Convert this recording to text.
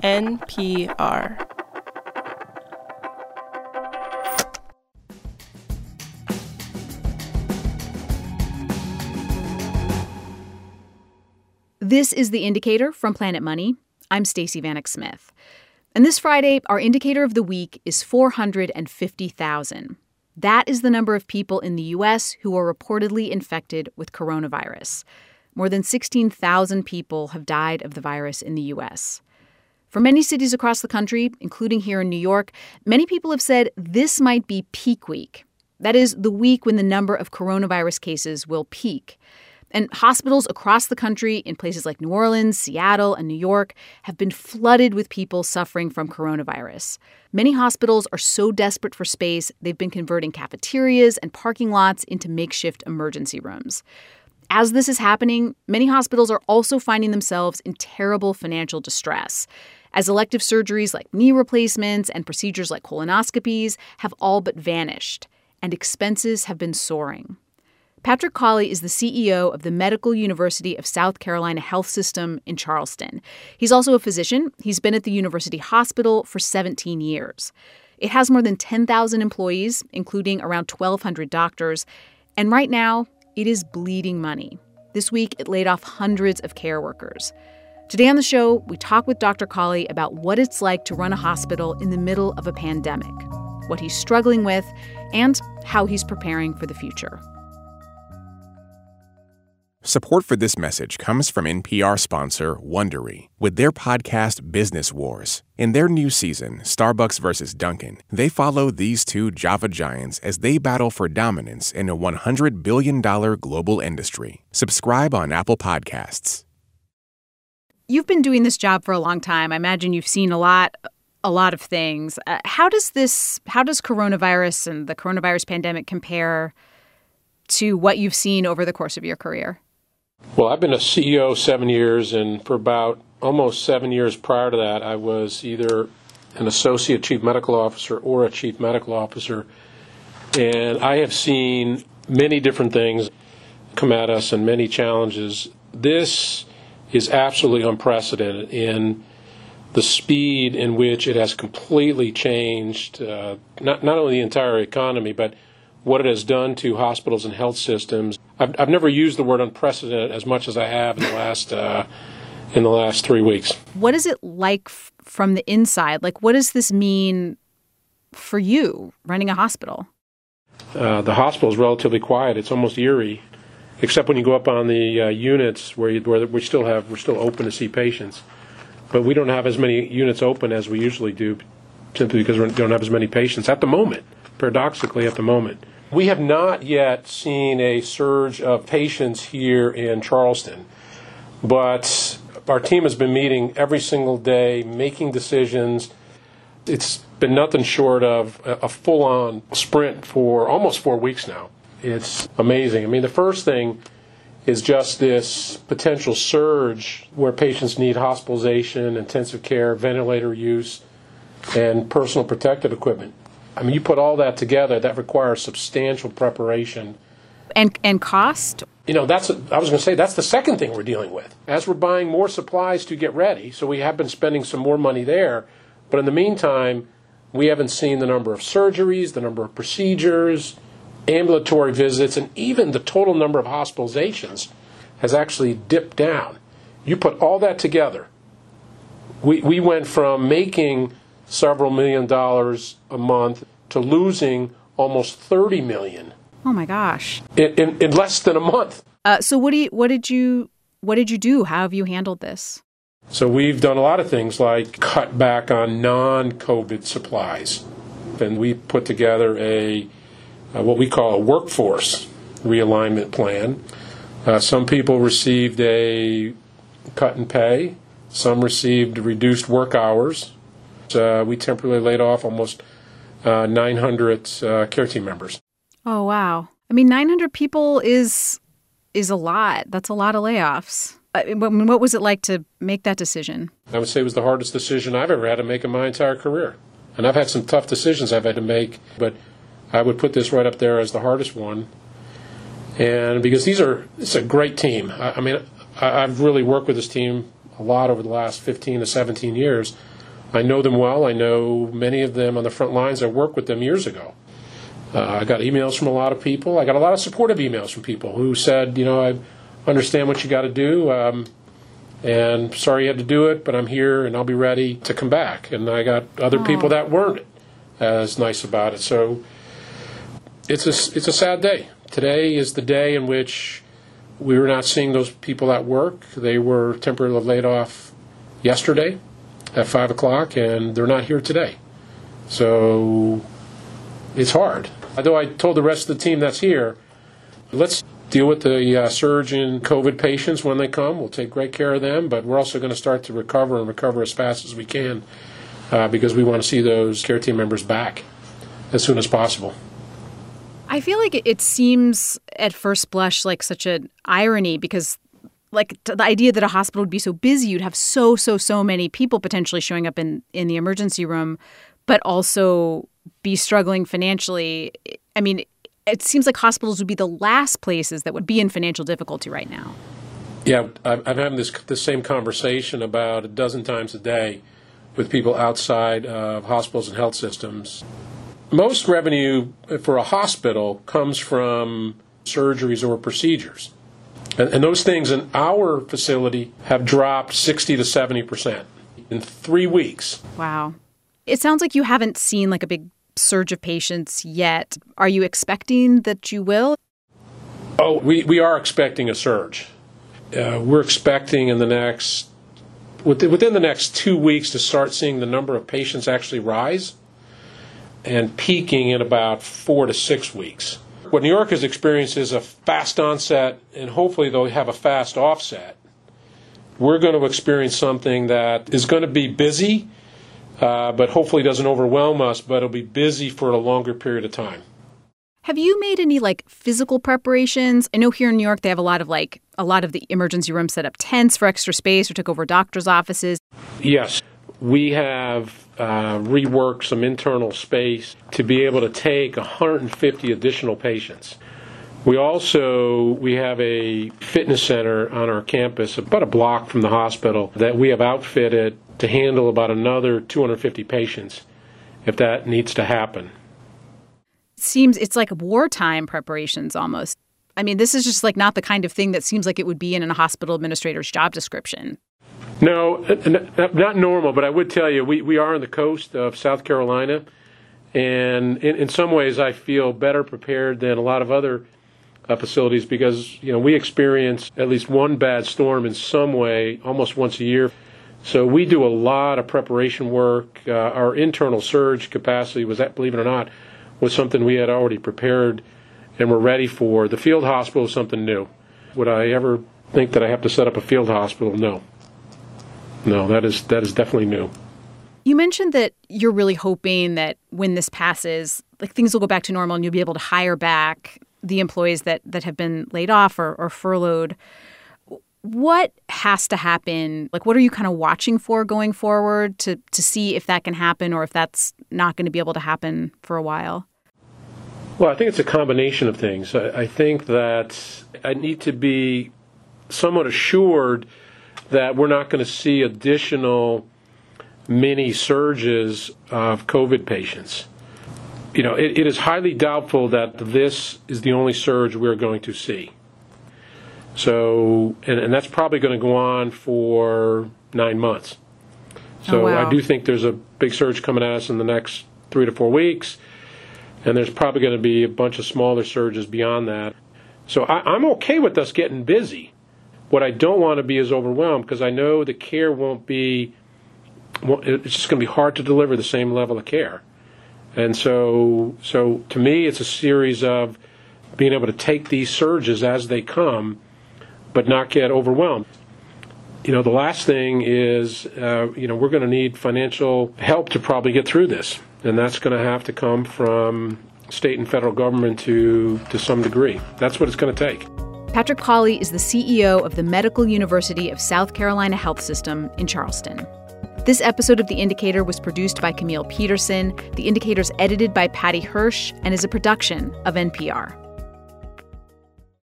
NPR. This is The Indicator from Planet Money. I'm Stacey Vanek Smith. And this Friday, our indicator of the week is 450,000. That is the number of people in the U.S. who are reportedly infected with coronavirus. More than 16,000 people have died of the virus in the U.S. For many cities across the country, including here in New York, many people have said this might be peak week. That is, the week when the number of coronavirus cases will peak. And hospitals across the country in places like New Orleans, Seattle, and New York have been flooded with people suffering from coronavirus. Many hospitals are so desperate for space, they've been converting cafeterias and parking lots into makeshift emergency rooms. As this is happening, many hospitals are also finding themselves in terrible financial distress, as elective surgeries like knee replacements and procedures like colonoscopies have all but vanished, and expenses have been soaring. Patrick Cawley is the CEO of the Medical University of South Carolina Health System in Charleston. He's also a physician. He's been at the university hospital for 17 years. It has more than 10,000 employees, including around 1,200 doctors. And right now, it is bleeding money. This week, it laid off hundreds of care workers. Today on the show, we talk with Dr. Cawley about what it's like to run a hospital in the middle of a pandemic, what he's struggling with, and how he's preparing for the future. Support for this message comes from NPR sponsor Wondery with their podcast Business Wars. In their new season, Starbucks versus Dunkin', they follow these two Java giants as they battle for dominance in a $100 billion global industry. Subscribe on Apple Podcasts. You've been doing this job for a long time. I imagine you've seen a lot of things. How does coronavirus and the coronavirus pandemic compare to what you've seen over the course of your career? Well, I've been a CEO 7 years, and for about almost 7 years prior to that, I was either an associate chief medical officer or a chief medical officer. And I have seen many different things come at us and many challenges. This is absolutely unprecedented in the speed in which it has completely changed not only the entire economy, but what it has done to hospitals and health systems. I've never used the word unprecedented as much as I have in the last 3 weeks. What is it like from the inside? Like, what does this mean for you running a hospital? The hospital is relatively quiet. It's almost eerie, except when you go up on the units where we're still open to see patients. But we don't have as many units open as we usually do, simply because we don't have as many patients at the moment, paradoxically at the moment. We have not yet seen a surge of patients here in Charleston, but our team has been meeting every single day, making decisions. It's been nothing short of a full-on sprint for almost 4 weeks now. It's amazing. I mean, the first thing is just this potential surge where patients need hospitalization, intensive care, ventilator use, and personal protective equipment. I mean, you put all that together, that requires substantial preparation. And cost? I was going to say, that's the second thing we're dealing with. As we're buying more supplies to get ready, so we have been spending some more money there, but in the meantime, we haven't seen the number of surgeries, the number of procedures, ambulatory visits, and even the total number of hospitalizations has actually dipped down. You put all that together, we went from making several $1 million a month to losing almost $30 million. Oh my gosh! In less than a month. So what did you do? How have you handled this? So we've done a lot of things like cut back on non-COVID supplies, and we put together what we call a workforce realignment plan. Some people received a cut in pay. Some received reduced work hours. We temporarily laid off almost 900 care team members. Oh, wow. I mean, 900 people is a lot. That's a lot of layoffs. What was it like to make that decision? I would say it was the hardest decision I've ever had to make in my entire career. And I've had some tough decisions I've had to make, but I would put this right up there as the hardest one. And because it's a great team. I've really worked with this team a lot over the last 15 to 17 years. I know them well. I know many of them on the front lines. I worked with them years ago. I got emails from a lot of people. I got a lot of supportive emails from people who said, I understand what you got to do, and sorry you had to do it, but I'm here and I'll be ready to come back. And I got other people that weren't as nice about it. So it's a sad day. Today is the day in which we were not seeing those people at work. They were temporarily laid off yesterday at 5 o'clock, and they're not here today. So it's hard. Although I told the rest of the team that's here, let's deal with the surge in COVID patients when they come. We'll take great care of them, but we're also going to start to recover as fast as we can because we want to see those care team members back as soon as possible. I feel like it seems at first blush like such an irony because like the idea that a hospital would be so busy, you'd have so many people potentially showing up in the emergency room, but also be struggling financially. I mean, it seems like hospitals would be the last places that would be in financial difficulty right now. Yeah, I'm having this same conversation about a dozen times a day with people outside of hospitals and health systems. Most revenue for a hospital comes from surgeries or procedures. And those things in our facility have dropped 60 to 70% in 3 weeks. Wow. It sounds like you haven't seen like a big surge of patients yet. Are you expecting that you will? Oh, we are expecting a surge. We're expecting within the next 2 weeks to start seeing the number of patients actually rise and peaking in about 4 to 6 weeks. What New York has experienced is a fast onset, and hopefully they'll have a fast offset. We're going to experience something that is going to be busy, but hopefully doesn't overwhelm us, but it'll be busy for a longer period of time. Have you made any physical preparations? I know here in New York they have a lot of the emergency rooms set up tents for extra space or took over doctors' offices. Yes, we have reworked some internal space to be able to take 150 additional patients. We have a fitness center on our campus about a block from the hospital that we have outfitted to handle about another 250 patients if that needs to happen. It seems it's like wartime preparations almost. I mean, this is just not the kind of thing that seems like it would be in a hospital administrator's job description. No, not normal, but I would tell you, we are on the coast of South Carolina, and in some ways I feel better prepared than a lot of other facilities because, we experience at least one bad storm in some way almost once a year. So we do a lot of preparation work. Our internal surge capacity believe it or not, was something we had already prepared and were ready for. The field hospital is something new. Would I ever think that I have to set up a field hospital? No. No, that is definitely new. You mentioned that you're really hoping that when this passes, things will go back to normal and you'll be able to hire back the employees that have been laid off or furloughed. What has to happen? What are you kind of watching for going forward to see if that can happen or if that's not going to be able to happen for a while? Well, I think it's a combination of things. I think that I need to be somewhat assured that we're not going to see additional mini surges of COVID patients. It is highly doubtful that this is the only surge we're going to see. So, and that's probably going to go on for 9 months. So oh, wow. I do think there's a big surge coming at us in the next 3 to 4 weeks, and there's probably going to be a bunch of smaller surges beyond that. So I'm okay with us getting busy. What I don't want to be is overwhelmed because I know the care it's just going to be hard to deliver the same level of care. And so to me, it's a series of being able to take these surges as they come, but not get overwhelmed. The last thing is, we're going to need financial help to probably get through this. And that's going to have to come from state and federal government to some degree. That's what it's going to take. Patrick Pauly is the CEO of the Medical University of South Carolina Health System in Charleston. This episode of The Indicator was produced by Camille Peterson. The Indicator's edited by Patty Hirsch and is a production of NPR.